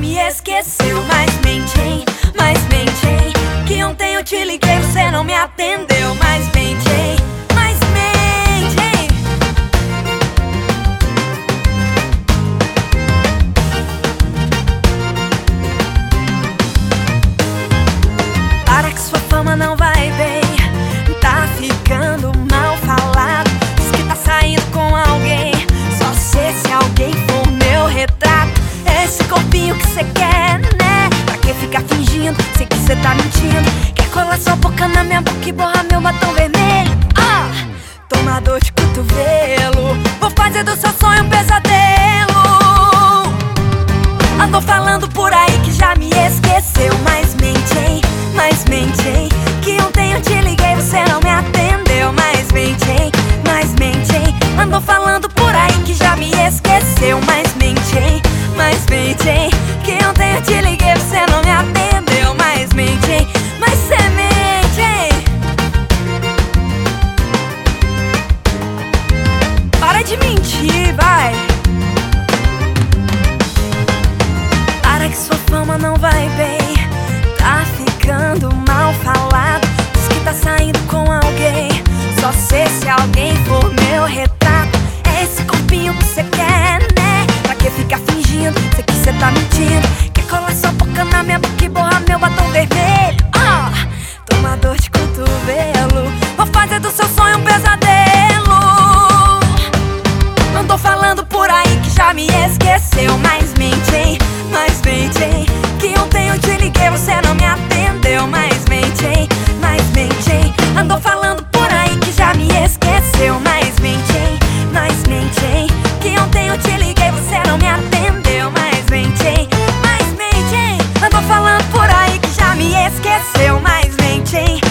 me esqueceu. Mas mente, hein, mas mente, hein, que ontem eu te liguei, você não me atendeu. Mas mente, hein, mas mente, hein. Para que sua fama não vai bem, tá ficando mal falado. Diz que tá saindo com alguém, só sei se alguém for meu retrato. Esse corpinho que cê quer, né? Pra que ficar fingindo? Sei que cê tá mentindo. Quer colar sua boca na minha boca e borrar meu batom vermelho? Ah, toma dor de cotovelo, vou fazer do seu sonho um pesadelo. Andou falando por aí que já me esqueceu. Mas mente, hein, mas mente, hein, que ontem eu te liguei, você não me atendeu. Mas mente, hein, mas mente, hein, andou falando por aí que já me esqueceu. Mas mente, hein, mas mente, hein, que ontem eu te liguei, você não me atendeu. Mas mente, hein, mas cê mente, hein. Para de mentir, vai. Para que sua fama não vai bem, tá ficando mal falado. Diz que tá saindo com alguém, só sei se alguém for meu retrato. É esse corpinho que cê quer, né? Pra que ficar fingindo? Sei que cê tá mentindo. Quer colar sua boca na minha boca e borrar meu batom vermelho? Ah, toma dor de cotovelo, vou fazer do seu sonho um pesadelo. Andou falando por aí que já me esqueceu. Mas mente, hein, mas mente, hein, que ontem eu te liguei, você não me atendeu. Mas mente, hein, mas mente, hein, andou falando por aí que já me esqueceu. Mas mente, hein, mas mente, hein, que ontem eu te liguei, você não me atendeu. Mas mente, hein, mas mente, hein, andou falando por aí que já me esqueceu. Mas mente, hein.